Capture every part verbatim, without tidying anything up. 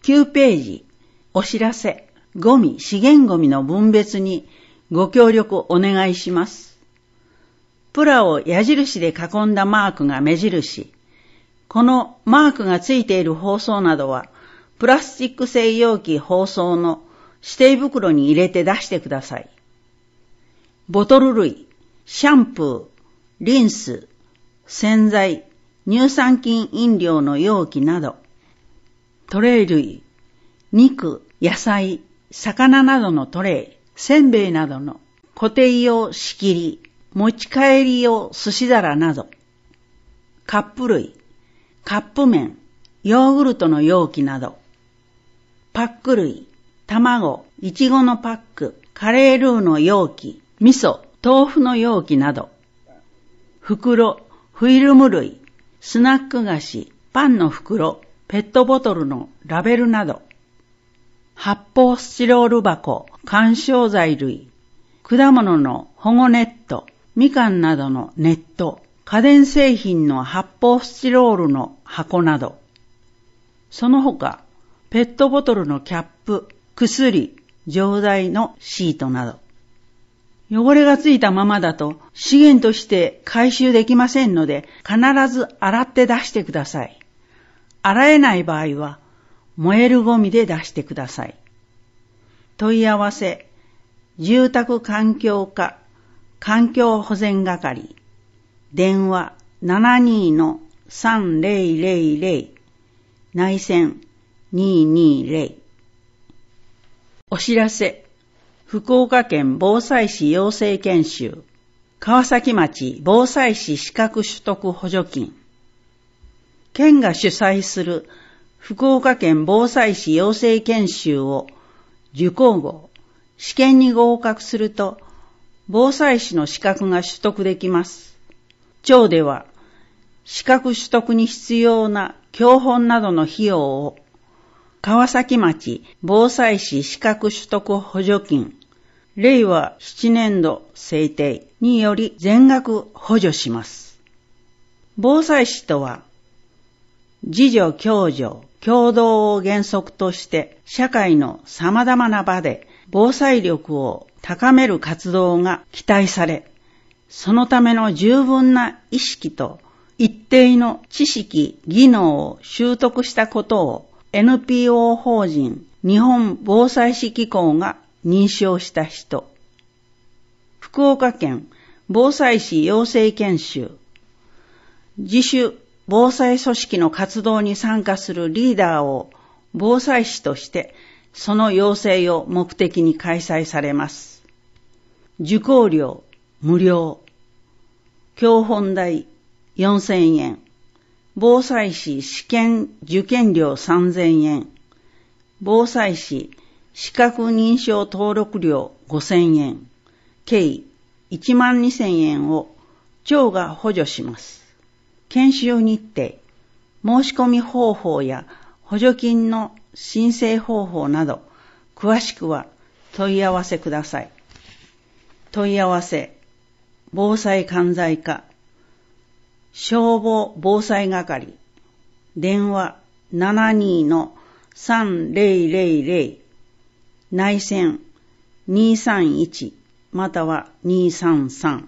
きゅうページ、お知らせ、ゴミ、資源ゴミの分別にご協力お願いします。プラを矢印で囲んだマークが目印。このマークがついている包装などは、プラスチック製容器包装の指定袋に入れて出してください。ボトル類、シャンプー、リンス、洗剤、乳酸菌飲料の容器など、トレイ類、肉、野菜、魚などのトレイ、せんべいなどの固定用仕切り、持ち帰り用寿司皿など、カップ類、カップ麺、ヨーグルトの容器など、パック類、卵、いちごのパック、カレールーの容器、味噌、豆腐の容器など、袋、フィルム類、スナック菓子、パンの袋、ペットボトルのラベルなど、発泡スチロール箱、緩衝材類、果物の保護ネット、みかんなどのネット、家電製品の発泡スチロールの箱など、その他、ペットボトルのキャップ、薬、錠剤のシートなど、汚れがついたままだと資源として回収できませんので、必ず洗って出してください。洗えない場合は、燃えるゴミで出してください。問い合わせ、住宅環境課、環境保全係、電話 ななにーのさんぜろぜろぜろ、内線にーにーぜろ。お知らせ、福岡県防災士養成研修、川崎町防災士資格取得補助金、県が主催する福岡県防災士養成研修を受講後、試験に合格すると、防災士の資格が取得できます。庁では、資格取得に必要な教本などの費用を、川崎町防災士資格取得補助金、れいわななねんど制定により全額補助します。防災士とは、自助共助、共同を原則として社会の様々な場で防災力を高める活動が期待され、そのための十分な意識と一定の知識、技能を習得したことを エヌピーオー 法人日本防災士機構が認証した人。福岡県防災士養成研修。自主防災組織の活動に参加するリーダーを防災士としてその養成を目的に開催されます。受講料無料。教本代よんせんえん。防災士試験受験料さんぜんえん。防災士資格認証登録料ごせんえん。計いちまんにせんえんを庁が補助します。研修日程、申し込み方法や補助金の申請方法など、詳しくは問い合わせください。問い合わせ、防災管財課、消防防災係、電話 ななにーのさんぜろぜろぜろ、内線にさんいちまたはにさんさん。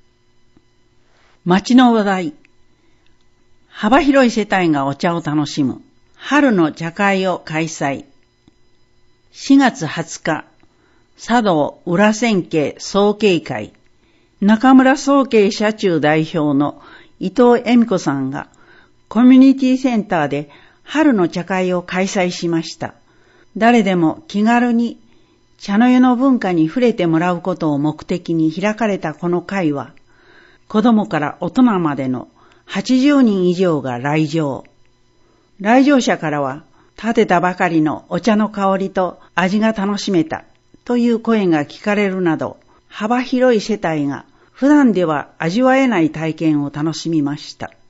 町の話題。幅広い世帯がお茶を楽しむ春の茶会を開催。しがつはつか、茶道裏千家総計会、中村総計社中代表の伊藤恵美子さんがコミュニティセンターで春の茶会を開催しました。誰でも気軽に茶の湯の文化に触れてもらうことを目的に開かれたこの会は、子供から大人までのはちじゅうにん以上が来場。来場者からは、立てたばかりのお茶の香りと味が楽しめたという声が聞かれるなど、幅広い世帯が普段では味わえない体験を楽しみました。